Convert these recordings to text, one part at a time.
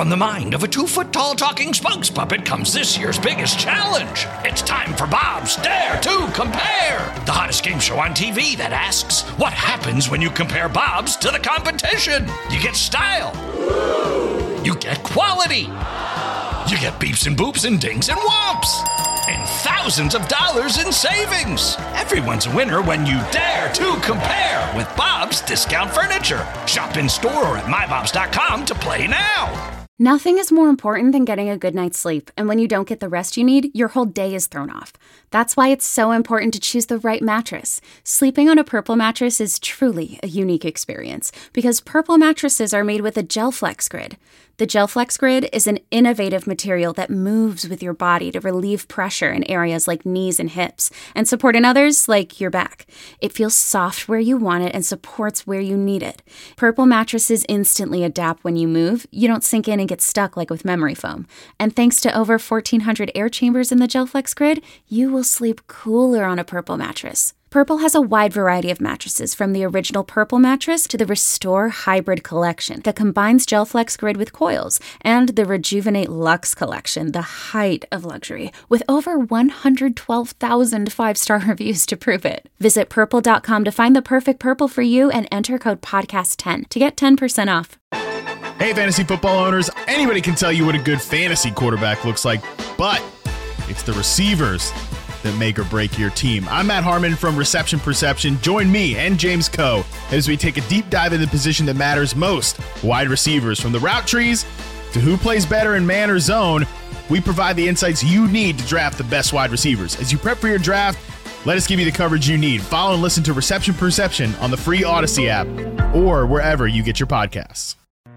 From the mind of a 2-foot-tall talking spokes puppet comes this year's biggest challenge. It's time for Bob's Dare to Compare, the hottest game show on TV that asks, what happens when you compare Bob's to the competition? You get style. You get quality. You get beeps and boops and dings and whomps. And thousands of dollars in savings. Everyone's a winner when you dare to compare with Bob's Discount Furniture. Shop in store or at mybobs.com to play now. Nothing is more important than getting a good night's sleep, and when you don't get the rest you need, your whole day is thrown off. That's why it's so important to choose the right mattress. Sleeping on a Purple mattress is truly a unique experience, because Purple mattresses are made with a GelFlex Grid. The GelFlex Grid is an innovative material that moves with your body to relieve pressure in areas like knees and hips, and support in others like your back. It feels soft where you want it and supports where you need it. Purple mattresses instantly adapt when you move. You don't sink in and get stuck like with memory foam. And thanks to over 1,400 air chambers in the GelFlex Grid, you will sleep cooler on a Purple mattress. Purple has a wide variety of mattresses, from the original Purple mattress to the Restore Hybrid collection that combines GelFlex Grid with coils, and the Rejuvenate Luxe collection, the height of luxury, with over 112,000 5-star reviews to prove it. Visit purple.com to find the perfect Purple for you and enter code podcast10 to get 10% off. Hey, fantasy football owners, anybody can tell you what a good fantasy quarterback looks like, but it's the receivers that make or break your team. I'm Matt Harmon from Reception Perception. Join me and James Coe as we take a deep dive into the position that matters most, wide receivers. From the route trees to who plays better in man or zone, we provide the insights you need to draft the best wide receivers. As you prep for your draft, let us give you the coverage you need. Follow and listen to Reception Perception on the free Odyssey app or wherever you get your podcasts.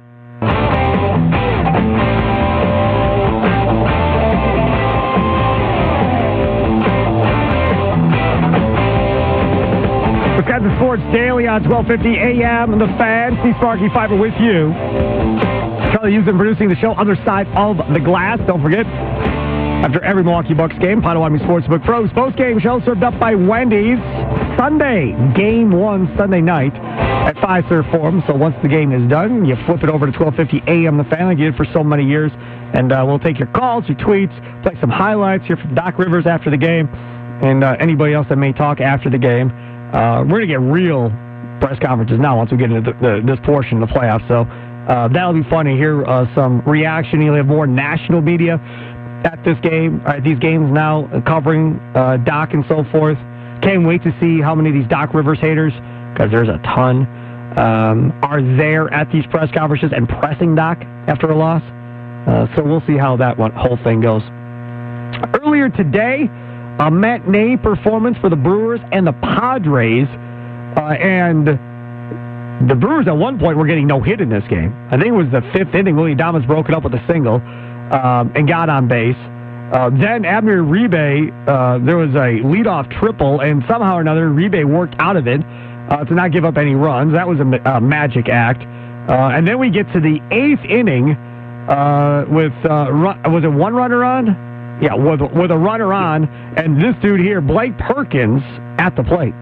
Wisconsin Sports Daily on 1250 AM. The Fan. Steve Sparky Fiber with you. Charlie Houston producing the show, Other Side of the Glass. Don't forget, after every Milwaukee Bucks game, Potawatomi Sportsbook Pros post-game show served up by Wendy's. Sunday, Game 1 Sunday night at Fiserv Forum. So once the game is done, you flip it over to 1250 AM. The Fan, like you did for so many years. And we'll take your calls, your tweets, play some highlights, hear from Doc Rivers after the game, and anybody else that may talk after the game. We're going to get real press conferences now once we get into this portion of the playoffs. So that'll be fun to hear some reaction. You'll have more national media at this game, these games now, covering Doc and so forth. Can't wait to see how many of these Doc Rivers haters, because there's a ton, are there at these press conferences and pressing Doc after a loss. So we'll see how that whole thing goes. Earlier today, a matinee performance for the Brewers and the Padres. And the Brewers at one point were getting no hit in this game. I think it was the 5th inning. Willie Adames broke it up with a single and got on base. Then Abner Uribe, there was a leadoff triple, and somehow or another Uribe worked out of it to not give up any runs. That was a magic act. And then we get to the 8th inning with, was it one runner on? Yeah, with a runner on, and this dude here, Blake Perkins, at the plate.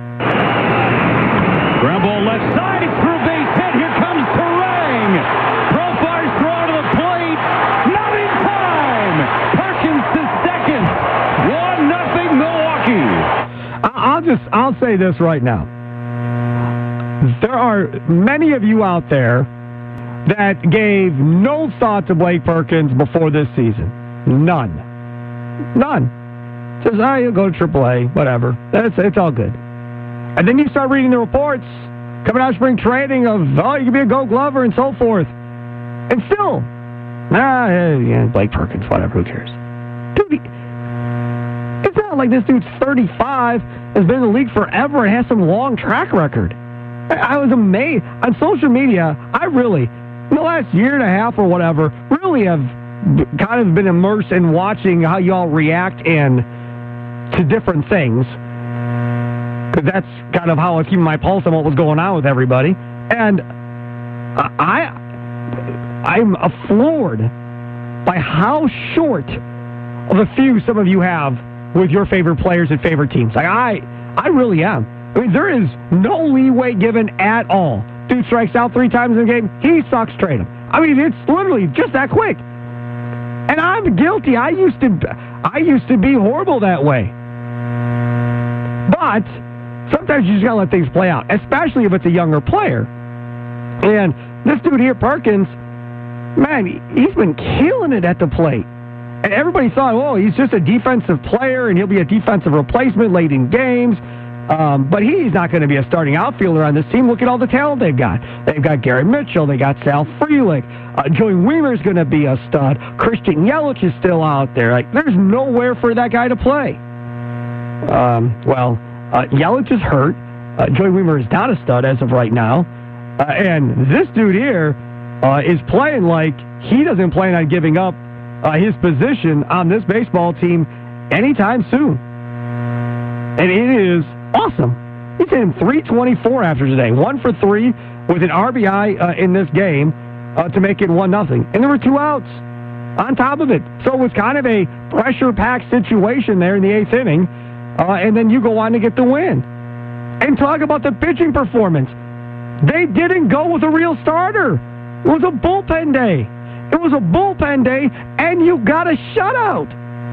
Ground ball left side, it's through base hit. Here comes Terang. Profire's throw to the plate. Not in time. Perkins to second. 1-0 Milwaukee. I'll say this right now. There are many of you out there that gave no thought to Blake Perkins before this season. None. Says, you'll go to AAA, whatever. It's all good. And then you start reading the reports coming out of spring training of, you can be a Gold Glover and so forth. And still, Blake Perkins, whatever, who cares? Dude, it's not like this dude's 35, has been in the league forever, and has some long track record. I was amazed. On social media, I really, in the last year and a half or whatever, really have kind of been immersed in watching how y'all react to different things, because that's kind of how I was keeping my pulse on what was going on with everybody. And I'm floored by how short of a fuse some of you have with your favorite players and favorite teams. Like I really am. I mean, there is no leeway given at all. Dude strikes out 3 times in a game, he sucks, trade him. I mean, it's literally just that quick. And I'm guilty. I used to be horrible that way. But sometimes you just got to let things play out, especially if it's a younger player. And this dude here, Perkins, man, he's been killing it at the plate. And everybody thought, oh, he's just a defensive player and he'll be a defensive replacement late in games. But he's not going to be a starting outfielder on this team. Look at all the talent they've got. They've got Gary Mitchell. They got Sal Frelick. Joey Wiemer's going to be a stud. Christian Yelich is still out there. Like, there's nowhere for that guy to play. Yelich is hurt. Joey Wiemer is not a stud as of right now. And this dude here is playing like he doesn't plan on giving up his position on this baseball team anytime soon. And it is awesome. He's hitting .324 after today. 1 for 3 with an RBI in this game to make it 1-0. And there were 2 outs on top of it. So it was kind of a pressure-packed situation there in the 8th inning. And then you go on to get the win. And talk about the pitching performance. They didn't go with a real starter. It was a bullpen day. It was a bullpen day, and you got a shutout.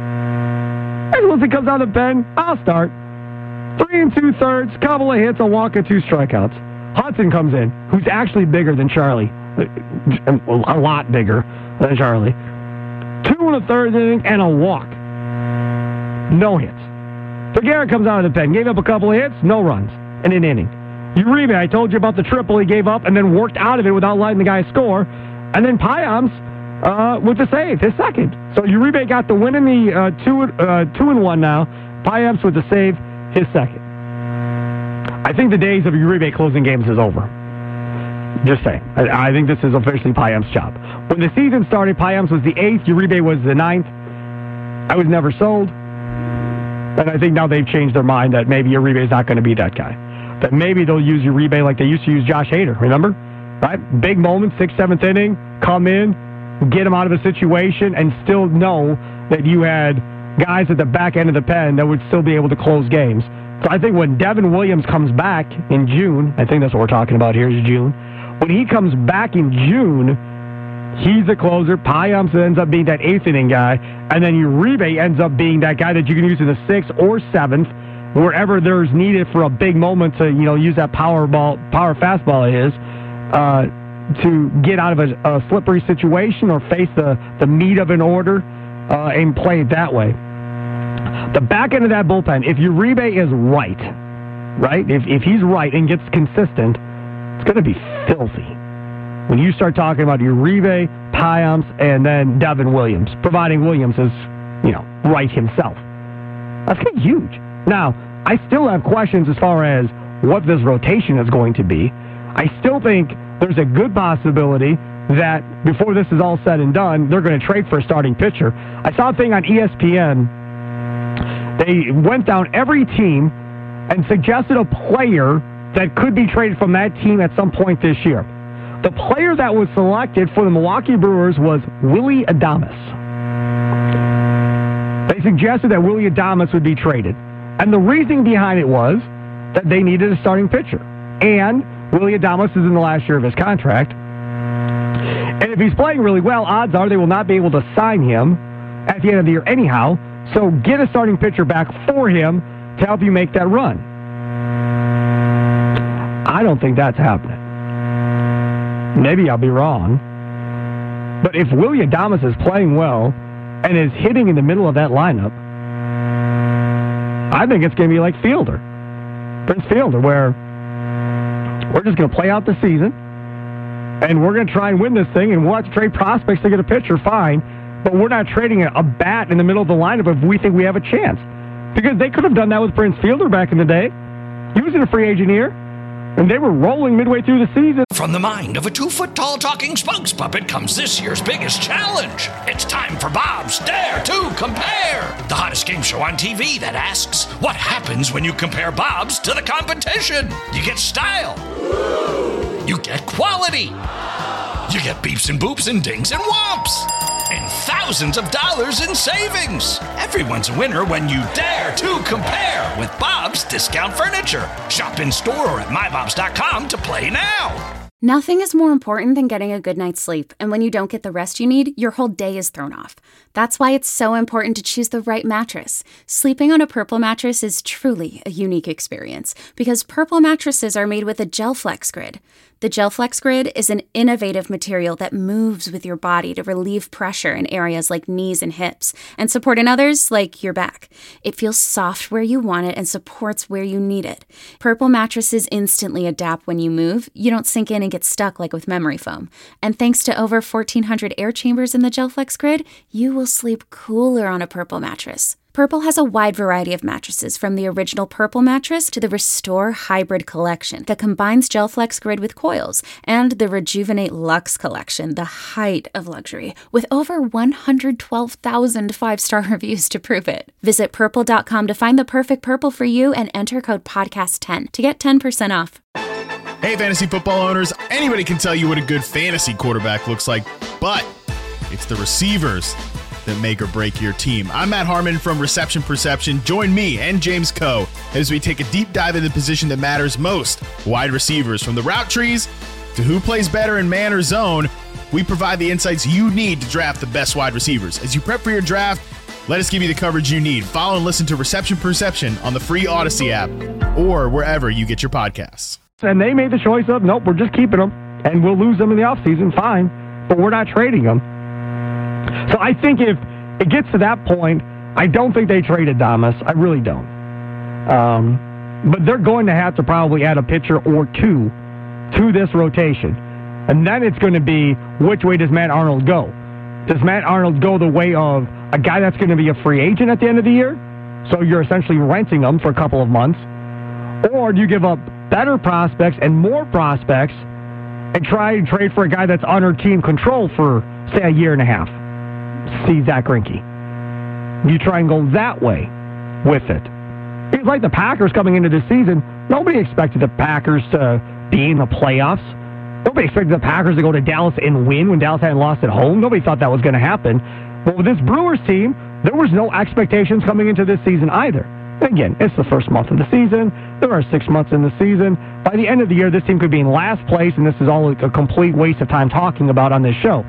And once it comes out of the pen, I'll start. 3 2/3, couple of hits, a walk, and 2 strikeouts. Hudson comes in, who's actually bigger than Charlie. A lot bigger than Charlie. 2 1/3 inning, and a walk. No hits. Vergara comes out of the pen, gave up a couple of hits, no runs in an inning. Uribe, I told you about the triple he gave up and then worked out of it without letting the guy score. And then Payams with the save, his second. So Uribe got the win in the 2-1 now. Payams with the save, his second. I think the days of Uribe closing games is over. Just saying. I think this is officially Payams' job. When the season started, Payams was the 8th, Uribe was the 9th. I was never sold. And I think now they've changed their mind that maybe Uribe is not going to be that guy. That maybe they'll use Uribe like they used to use Josh Hader, remember? Right? Big moment, 6th, 7th inning, come in, get him out of a situation, and still know that you had guys at the back end of the pen that would still be able to close games. So I think when Devin Williams comes back in June, I think that's what we're talking about here is June. When he comes back in June, he's a closer. Payams ends up being that 8th inning guy, and then Uribe ends up being that guy that you can use in the 6th or 7th, wherever there's needed for a big moment to, use that power fastball of his, to get out of a slippery situation or face the meat of an order and play it that way. The back end of that bullpen, if Uribe is right? If he's right and gets consistent, it's going to be filthy. When you start talking about Uribe, Payams, and then Devin Williams, providing Williams is, right himself. That's going to be huge. Now, I still have questions as far as what this rotation is going to be. I still think there's a good possibility that before this is all said and done, they're going to trade for a starting pitcher. I saw a thing on ESPN. They went down every team and suggested a player that could be traded from that team at some point this year. The player that was selected for the Milwaukee Brewers was Willy Adames. They suggested that Willy Adames would be traded. And the reasoning behind it was that they needed a starting pitcher. And Willy Adames is in the last year of his contract. And if he's playing really well, odds are they will not be able to sign him at the end of the year anyhow. So get a starting pitcher back for him to help you make that run. I don't think that's happening. Maybe I'll be wrong. But if Willy Adames is playing well and is hitting in the middle of that lineup, I think it's going to be like Prince Fielder, where we're just going to play out the season, and we're going to try and win this thing, and we'll have to trade prospects to get a pitcher, fine, but we're not trading a bat in the middle of the lineup if we think we have a chance. Because they could have done that with Prince Fielder back in the day. He was in a free agent year, and they were rolling midway through the season. From the mind of a 2-foot-tall talking spokes puppet comes this year's biggest challenge. It's time for Bob's Dare to Compare, the hottest game show on TV that asks, what happens when you compare Bob's to the competition? You get style. You get quality. You get beeps and boops and dings and whomps. And thousands of dollars in savings. Everyone's a winner when you dare to compare with Bob's Discount Furniture. Shop in store or at mybobs.com to play now. Nothing is more important than getting a good night's sleep, and when you don't get the rest you need, your whole day is thrown off. That's why it's so important to choose the right mattress. Sleeping on a Purple mattress is truly a unique experience because Purple mattresses are made with a GelFlex Grid. The GelFlex Grid is an innovative material that moves with your body to relieve pressure in areas like knees and hips and support in others like your back. It feels soft where you want it and supports where you need it. Purple mattresses instantly adapt when you move. You don't sink in and get stuck like with memory foam. And thanks to over 1,400 air chambers in the GelFlex Grid, you will sleep cooler on a Purple mattress. Purple has a wide variety of mattresses, from the original Purple mattress to the Restore Hybrid collection that combines GelFlex Grid with coils, and the Rejuvenate Luxe collection, the height of luxury, with over 112,000 five-star reviews to prove it. Visit Purple.com to find the perfect Purple for you and enter code PODCAST10 to get 10% off. Hey, fantasy football owners, anybody can tell you what a good fantasy quarterback looks like, but it's the receivers that make or break your team. I'm Matt Harmon from Reception Perception. Join me and James Coe as we take a deep dive into the position that matters most, wide receivers. From the route trees to who plays better in man or zone, we provide the insights you need to draft the best wide receivers. As you prep for your draft, let us give you the coverage you need. Follow and listen to Reception Perception on the free Odyssey app or wherever you get your podcasts. And they made the choice of, nope, we're just keeping them, and we'll lose them in the offseason, fine, but we're not trading them. So I think if it gets to that point, I don't think they trade Adames. I really don't. But they're going to have to probably add a pitcher or two to this rotation. And then it's going to be, which way does Matt Arnold go? Does Matt Arnold go the way of a guy that's going to be a free agent at the end of the year? So you're essentially renting him for a couple of months. Or do you give up better prospects and more prospects and try and trade for a guy that's under team control for, say, a year and a half? See Zach Greinke. You try and go that way with it. It's like the Packers coming into this season. Nobody expected the Packers to be in the playoffs. Nobody expected the Packers to go to Dallas and win when Dallas hadn't lost at home. Nobody thought that was going to happen. But with this Brewers team, there was no expectations coming into this season either. Again, it's the first month of the season. There are 6 months in the season. By the end of the year, this team could be in last place, and this is all a complete waste of time talking about on this show.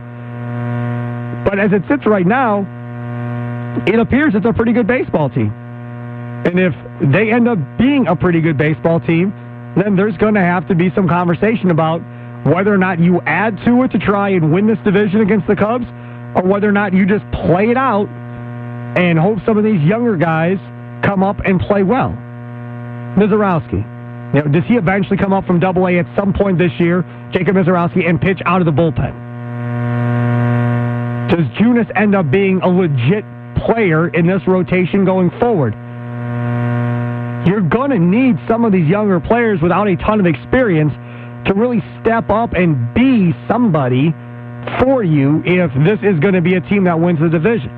But as it sits right now, it appears it's a pretty good baseball team. And if they end up being a pretty good baseball team, then there's going to have to be some conversation about whether or not you add to it to try and win this division against the Cubs, or whether or not you just play it out and hope some of these younger guys come up and play well. Mizorowski, does he eventually come up from Double-A at some point this year, Jacob Mizorowski, and pitch out of the bullpen? Does Junis end up being a legit player in this rotation going forward? You're going to need some of these younger players without a ton of experience to really step up and be somebody for you if this is going to be a team that wins the division.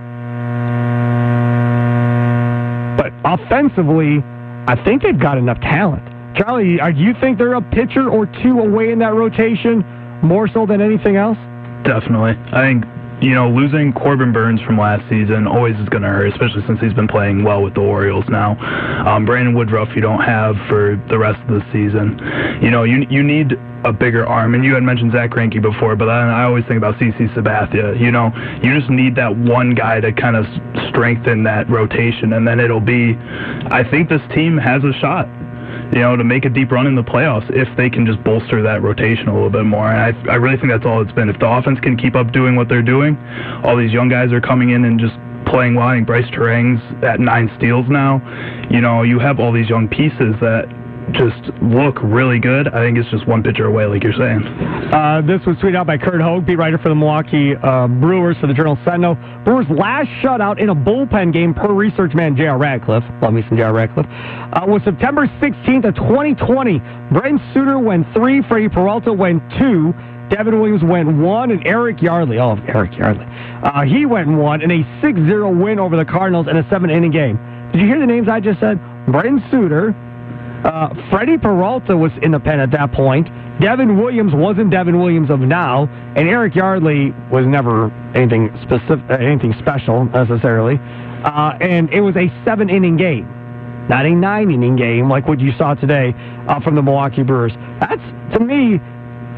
But offensively, I think they've got enough talent. Charlie, do you think they're a pitcher or two away in that rotation more so than anything else? Definitely. I think, losing Corbin Burns from last season always is going to hurt, especially since he's been playing well with the Orioles now. Brandon Woodruff you don't have for the rest of the season. You need a bigger arm, and you had mentioned Zach Greinke before, but I always think about CC Sabathia. You just need that one guy to kind of strengthen that rotation, and then it'll be, I think this team has a shot, to make a deep run in the playoffs if they can just bolster that rotation a little bit more. And I really think that's all it's been. If the offense can keep up doing what they're doing, all these young guys are coming in and just playing well. I think Bryce Terang's at 9 steals now. You have all these young pieces that just look really good. I think it's just one pitcher away, like you're saying. This was tweeted out by Kurt Hogue, beat writer for the Milwaukee Brewers for the Journal Sentinel. Brewers' last shutout in a bullpen game per research man J.R. Radcliffe, love me some J.R. Radcliffe, was September 16th of 2020. Brent Suter went 3, Freddie Peralta went 2, Devin Williams went 1, and Eric Yardley, he went 1 in a 6-0 win over the Cardinals in a 7-inning game. Did you hear the names I just said? Brent Suter, Freddie Peralta was in the pen at that point. Devin Williams wasn't Devin Williams of now, and Eric Yardley was never anything special necessarily. And it was a 7-inning game, not a 9-inning game like what you saw today from the Milwaukee Brewers. That's, to me,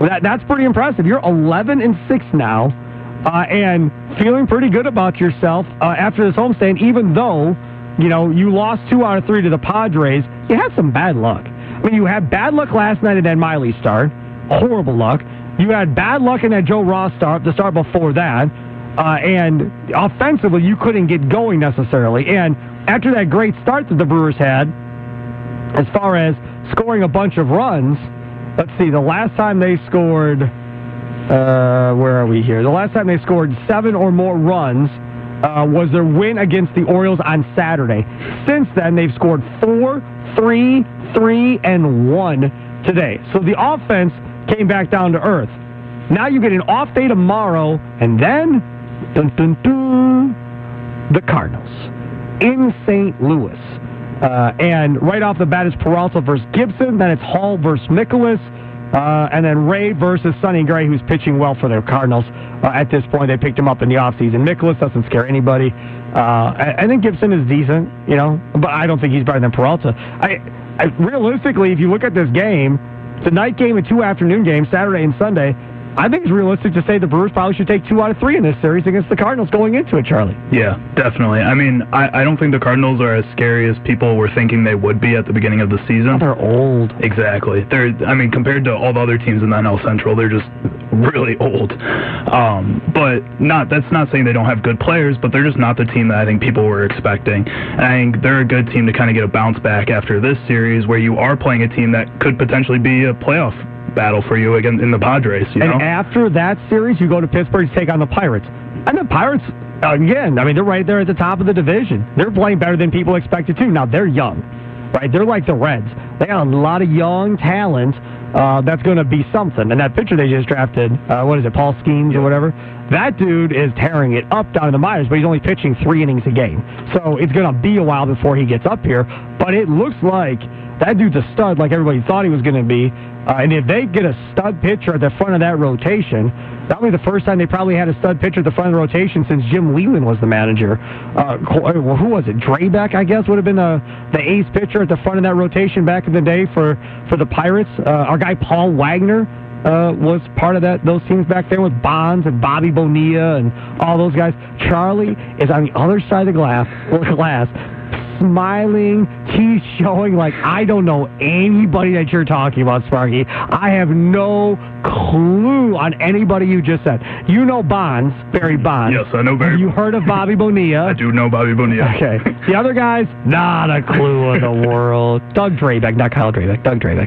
That's pretty impressive. You're 11-6 now, and feeling pretty good about yourself after this homestand, even though, you lost 2 out of 3 to the Padres. You had some bad luck. I mean, you had bad luck last night in that Miley start. Horrible luck. You had bad luck in that Joe Ross start, the start before that. And offensively, you couldn't get going necessarily. And after that great start that the Brewers had, as far as scoring a bunch of runs, let's see, the last time they scored, where are we here? The last time they scored 7 or more runs was their win against the Orioles on Saturday. Since then, they've scored 4, 3, 3, and 1 today. So the offense came back down to earth. Now you get an off day tomorrow, and then, the Cardinals in St. Louis. And right off the bat is Peralta versus Gibson, then it's Hall versus Mikolas, and then Ray versus Sonny Gray, who's pitching well for the Cardinals. At this point, they picked him up in the offseason. Mikolas doesn't scare anybody. I think Gibson is decent, but I don't think he's better than Peralta. I realistically, if you look at this game, it's a night game and 2 afternoon games, Saturday and Sunday. I think it's realistic to say the Brewers probably should take 2 out of 3 in this series against the Cardinals going into it, Charlie. Yeah, definitely. I mean, I don't think the Cardinals are as scary as people were thinking they would be at the beginning of the season. Oh, they're old. Exactly. Compared to all the other teams in the NL Central, they're just really old. But that's not saying they don't have good players, but they're just not the team that I think people were expecting. And I think they're a good team to kind of get a bounce back after this series where you are playing a team that could potentially be a playoff battle for you again in the Padres, And after that series, you go to Pittsburgh to take on the Pirates. And the Pirates, again, they're right there at the top of the division. They're playing better than people expected to. Now, they're young, right? They're like the Reds. They got a lot of young talent that's going to be something. And that pitcher they just drafted, Paul Skeens or whatever? That dude is tearing it up down in the minors, but he's only pitching 3 innings a game. So it's going to be a while before he gets up here. But it looks like that dude's a stud like everybody thought he was going to be. And if they get a stud pitcher at the front of that rotation, that'll be the first time they probably had a stud pitcher at the front of the rotation since Jim Leyland was the manager. Who was it? Drabek, I guess, would have been the ace pitcher at the front of that rotation back in the day for the Pirates. Our guy Paul Wagner was part of those teams back there with Bonds and Bobby Bonilla and all those guys. Charlie is on the other side of the glass, smiling, teeth showing like, I don't know anybody that you're talking about, Sparky. I have no clue on anybody you just said. You know Bonds, Barry Bonds. Yes, I know Barry. Have you heard of Bobby Bonilla? I do know Bobby Bonilla. Okay. The other guys, not a clue in the world. Doug Drabek, not Kyle Drabek. Doug Drabek.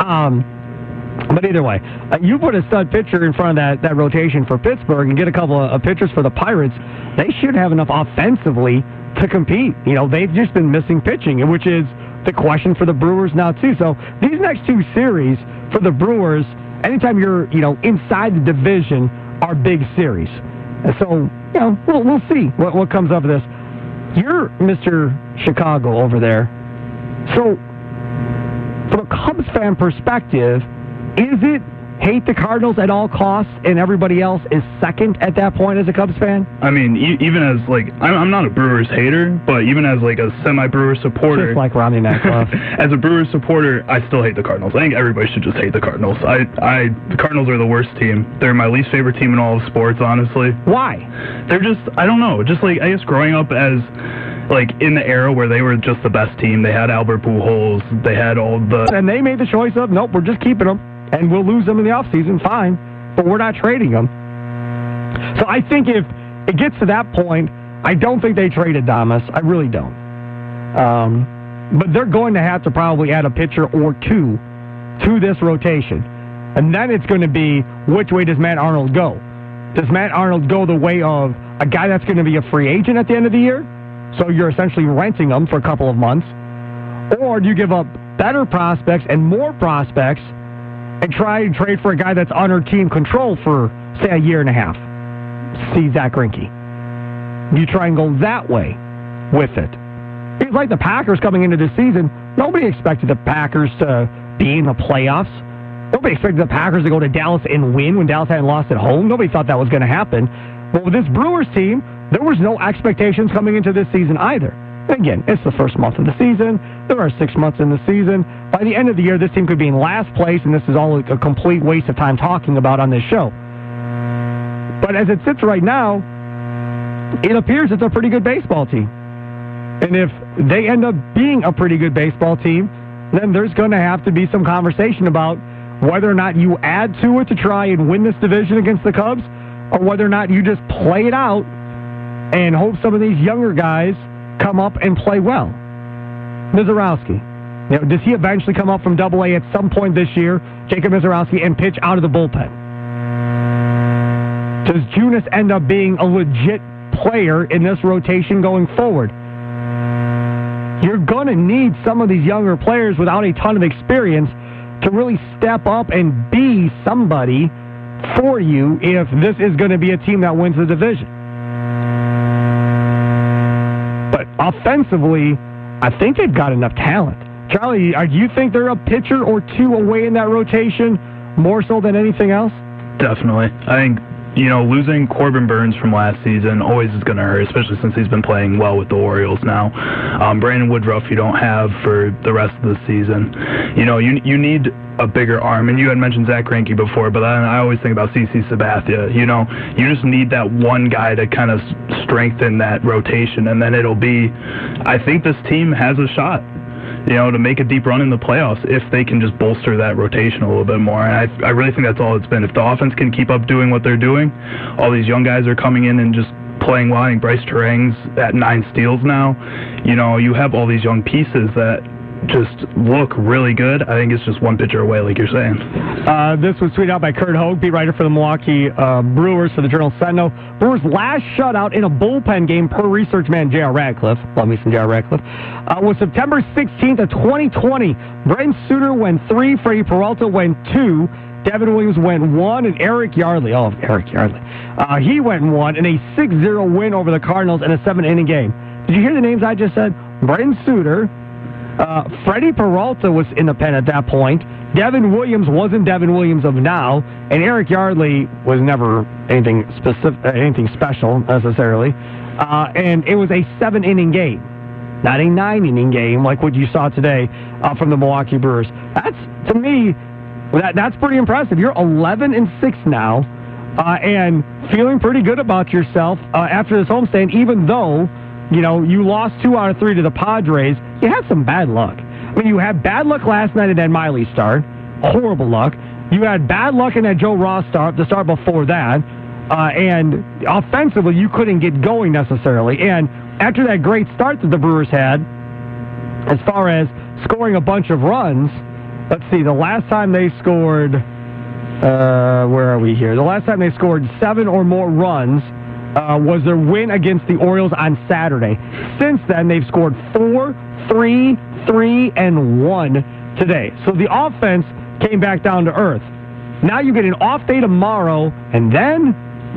But either way, you put a stud pitcher in front of that rotation for Pittsburgh and get a couple of pitchers for the Pirates, they should have enough offensively to compete. They've just been missing pitching, which is the question for the Brewers now, too. So these next 2 series for the Brewers, anytime you're, inside the division, are big series. And so, we'll see what comes of this. You're Mr. Chicago over there. So, from a Cubs fan perspective, is it hate the Cardinals at all costs and everybody else is second at that point as a Cubs fan? I mean, even as, I'm not a Brewers hater, but even as, a semi-Brewers supporter... Just like Romney McLeod. As a Brewers supporter, I still hate the Cardinals. I think everybody should just hate the Cardinals. The Cardinals are the worst team. They're my least favorite team in all of sports, honestly. Why? They're just, I don't know, just I guess growing up as... in the era where they were just the best team, they had Albert Pujols, they had all the... And they made the choice of, nope, we're just keeping them. And we'll lose them in the offseason, fine. But we're not trading them. So I think if it gets to that point, I don't think they trade Adames. I really don't. But they're going to have to probably add a pitcher or 2 to this rotation. And then it's going to be, which way does Matt Arnold go? Does Matt Arnold go the way of a guy that's going to be a free agent at the end of the year? So you're essentially renting them for a couple of months. Or do you give up better prospects and more prospects and try and trade for a guy that's under team control for, say, a year and a half? See Zach Greinke. You try and go that way with it. It's like the Packers coming into this season. Nobody expected the Packers to be in the playoffs. Nobody expected the Packers to go to Dallas and win when Dallas hadn't lost at home. Nobody thought that was going to happen. But with this Brewers team, there was no expectations coming into this season either. Again, it's the first month of the season. There are 6 months in the season. By the end of the year, this team could be in last place, and this is all a complete waste of time talking about on this show. But as it sits right now, it appears it's a pretty good baseball team. And if they end up being a pretty good baseball team, then there's going to have to be some conversation about whether or not you add to it to try and win this division against the Cubs, or whether or not you just play it out and hope some of these younger guys come up and play well. Mizorowski, does he eventually come up from Double-A at some point this year, Jacob Mizorowski, and pitch out of the bullpen? Does Junis end up being a legit player in this rotation going forward? You're going to need some of these younger players without a ton of experience to really step up and be somebody for you if this is going to be a team that wins the division. But offensively, I think they've got enough talent. Charlie, do you think they're a pitcher or two away in that rotation more so than anything else? Definitely. I think, losing Corbin Burns from last season always is going to hurt, especially since he's been playing well with the Orioles now. Brandon Woodruff you don't have for the rest of the season. You need a bigger arm, and you had mentioned Zach Greinke before, but I always think about CC Sabathia. You just need that one guy to kind of strengthen that rotation, and then it'll be, I think this team has a shot, to make a deep run in the playoffs if they can just bolster that rotation a little bit more. And I really think that's all it's been. If the offense can keep up doing what they're doing, all these young guys are coming in and just playing well. I think Bryce Terang's at 9 steals now. You have all these young pieces that just look really good. I think it's just one pitcher away, like you're saying. This was tweeted out by Kurt Hogue, beat writer for the Milwaukee Brewers for the Journal-Sentinel. Brewers' last shutout in a bullpen game per research man J.R. Radcliffe, love me some J.R. Radcliffe, was September 16th of 2020. Brent Suter went 3, Freddie Peralta went 2, Devin Williams went 1, and Eric Yardley, he went 1 in a 6-0 win over the Cardinals in a 7-inning game. Did you hear the names I just said? Brent Suter, Freddie Peralta was in the pen at that point. Devin Williams wasn't Devin Williams of now, and Eric Yardley was never anything special necessarily. And it was a 7-inning game, not a 9-inning game like what you saw today from the Milwaukee Brewers. That's, to me, that's pretty impressive. You're 11-6 now, and feeling pretty good about yourself after this homestand, even though you lost 2 out of 3 to the Padres. You had some bad luck. I mean, you had bad luck last night in that Miley start. Horrible luck. You had bad luck in that Joe Ross start, the start before that. And offensively, you couldn't get going necessarily. And after that great start that the Brewers had, as far as scoring a bunch of runs, let's see, the last time they scored, where are we here? The last time they scored 7 or more runs was their win against the Orioles on Saturday. Since then, they've scored 4, 3, 3, and 1 today. So the offense came back down to earth. Now you get an off day tomorrow, and then,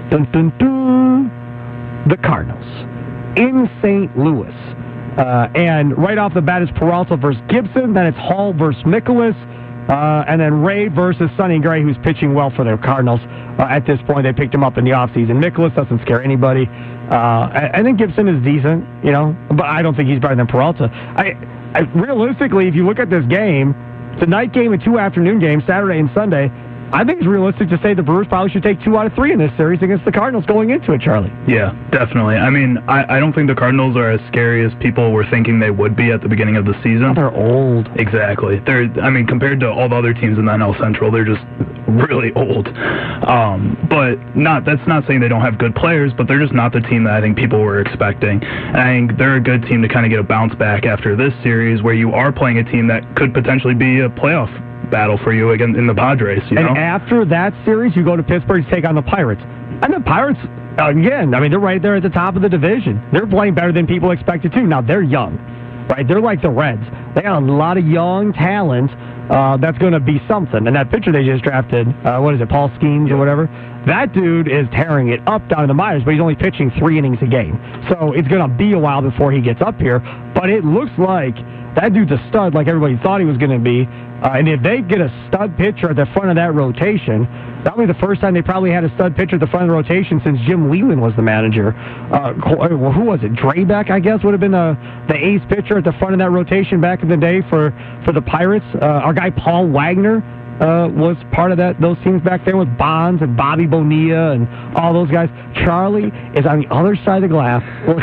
the Cardinals in St. Louis. And right off the bat is Peralta versus Gibson, then it's Hall versus Mikolas, and then Ray versus Sonny Gray, who's pitching well for the Cardinals. At this point, they picked him up in the offseason. Mikolas doesn't scare anybody. I think Gibson is decent, but I don't think he's better than Peralta. I realistically, if you look at this game, the night game and 2 afternoon games, Saturday and Sunday, I think it's realistic to say the Brewers probably should take 2 out of 3 in this series against the Cardinals going into it, Charlie. Yeah, definitely. I mean, I don't think the Cardinals are as scary as people were thinking they would be at the beginning of the season. Oh, they're old. Exactly. Compared to all the other teams in the NL Central, they're just really old. But that's not saying they don't have good players, but they're just not the team that I think people were expecting. And I think they're a good team to kind of get a bounce back after this series where you are playing a team that could potentially be a playoff battle for you again in the Padres. And after that series, you go to Pittsburgh to take on the Pirates. And the Pirates, again, they're right there at the top of the division. They're playing better than people expected to. Now, they're young, right? They're like the Reds. They got a lot of young talent that's going to be something. And that pitcher they just drafted, Paul Skeens or whatever, that dude is tearing it up down in the minors, but he's only pitching 3 innings a game. So it's going to be a while before he gets up here. But it looks like that dude's a stud like everybody thought he was going to be. And if they get a stud pitcher at the front of that rotation, That'll be the first time they probably had a stud pitcher at the front of the rotation since Jim Leyland was the manager. Who was it? Drabek, I guess, would have been the ace pitcher at the front of that rotation back in the day for the Pirates. Our guy Paul Wagner was part of those teams back there with Bonds and Bobby Bonilla and all those guys. Charlie is on the other side of the glass,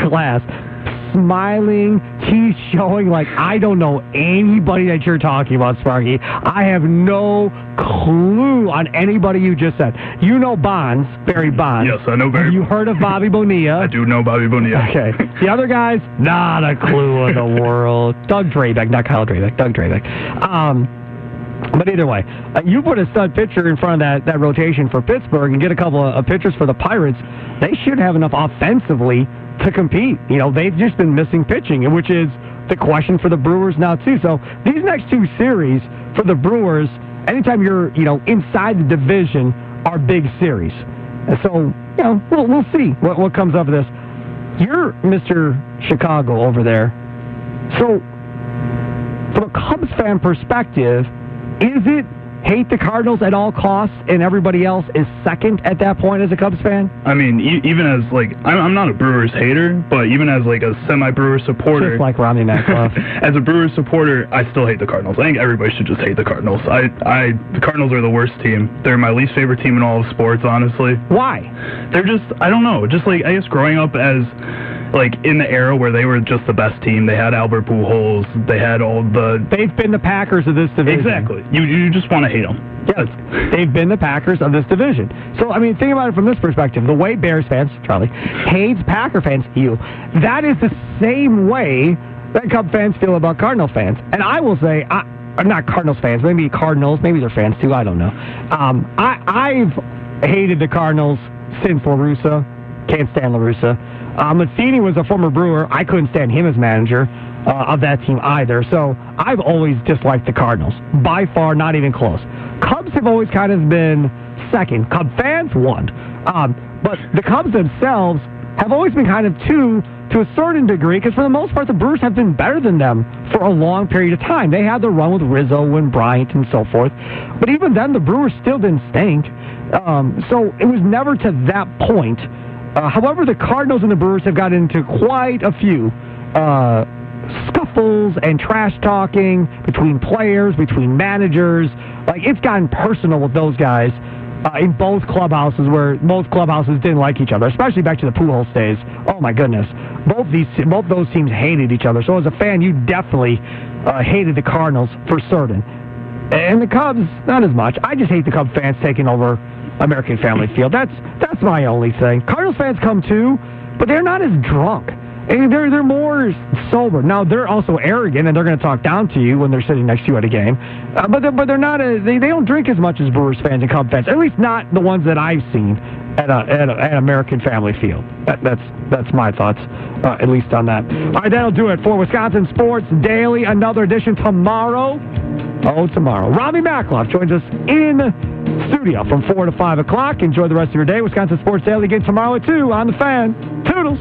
smiling, teeth showing like, I don't know anybody that you're talking about, Sparky. I have no clue on anybody you just said. You know Bonds, Barry Bonds. Yes, I know Barry. Have you heard of Bobby Bonilla? I do know Bobby Bonilla. Okay. The other guys, not a clue in the world. Doug Drabek, not Kyle Drabek, Doug Drabek. But either way, you put a stud pitcher in front of that rotation for Pittsburgh and get a couple of pitchers for the Pirates, they should have enough offensively to compete. They've just been missing pitching, which is the question for the Brewers now, too. So these next two series for the Brewers, anytime you're, inside the division, are big series. And so, we'll see what comes of this. You're Mr. Chicago over there. So, from a Cubs fan perspective, is it hate the Cardinals at all costs and everybody else is second at that point as a Cubs fan? I mean, even as, I'm not a Brewers hater, but even as, a semi-Brewers supporter... Just like Romney Nightclub. As a Brewers supporter, I still hate the Cardinals. I think everybody should just hate the Cardinals. The Cardinals are the worst team. They're my least favorite team in all of sports, honestly. Why? They're just, I don't know, just, I guess growing up as... in the era where they were just the best team, they had Albert Pujols, they had all the... They've been the Packers of this division. Exactly. You just want to hate them. Yes, they've been the Packers of this division. So, think about it from this perspective. The way Bears fans, Charlie, hates Packer fans, that is the same way that Cub fans feel about Cardinal fans. And I will say, I'm not Cardinals fans, maybe Cardinals, maybe they're fans too, I don't know. I've hated the Cardinals since La Russa. Can't stand La Russa. Matheny was a former Brewer. I couldn't stand him as manager of that team either. So I've always disliked the Cardinals. By far, not even close. Cubs have always kind of been second. Cub fans, one. But the Cubs themselves have always been kind of two to a certain degree, because for the most part, the Brewers have been better than them for a long period of time. They had the run with Rizzo and Bryant and so forth. But even then, the Brewers still didn't stink. So it was never to that point. However, the Cardinals and the Brewers have gotten into quite a few scuffles and trash talking between players, between managers. It's gotten personal with those guys in both clubhouses, where both clubhouses didn't like each other, especially back to the Pujols days. Oh my goodness, both those teams hated each other. So as a fan, you definitely hated the Cardinals for certain, and the Cubs not as much. I just hate the Cubs fans taking over American Family Field. That's my only thing. Cardinals fans come too, but they're not as drunk. And they're more sober. Now, they're also arrogant, and they're going to talk down to you when they're sitting next to you at a game. But they're not. They don't drink as much as Brewers fans and Cub fans. At least not the ones that I've seen at American Family Field. That's my thoughts, at least on that. All right, that'll do it for Wisconsin Sports Daily. Another edition tomorrow. Tomorrow. Robbie Makloff joins us in studio from 4 to 5 o'clock. Enjoy the rest of your day. Wisconsin Sports Daily again tomorrow at 2 on The Fan. Toodles.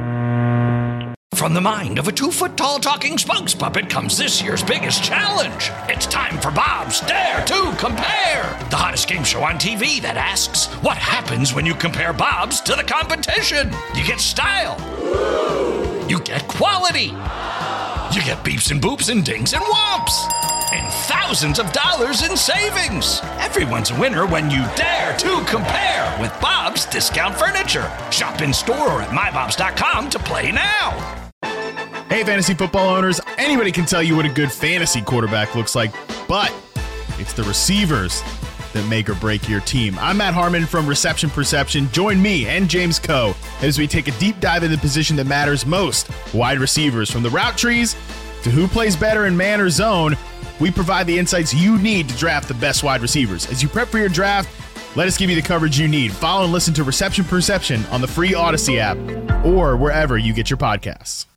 From the mind of a 2-foot-tall talking spokes puppet comes this year's biggest challenge. It's time for Bob's Dare to Compare, the hottest game show on TV that asks, what happens when you compare Bob's to the competition? You get style. You get quality. You get beeps and boops and dings and whomps. And thousands of dollars in savings. Everyone's a winner when you dare to compare with Bob's Discount Furniture. Shop in store or at mybobs.com to play now. Hey, fantasy football owners, anybody can tell you what a good fantasy quarterback looks like, but it's the receivers that make or break your team. I'm Matt Harmon from Reception Perception. Join me and James Coe as we take a deep dive into the position that matters most, wide receivers. From the route trees to who plays better in man or zone, we provide the insights you need to draft the best wide receivers. As you prep for your draft, let us give you the coverage you need. Follow and listen to Reception Perception on the free Odyssey app or wherever you get your podcasts.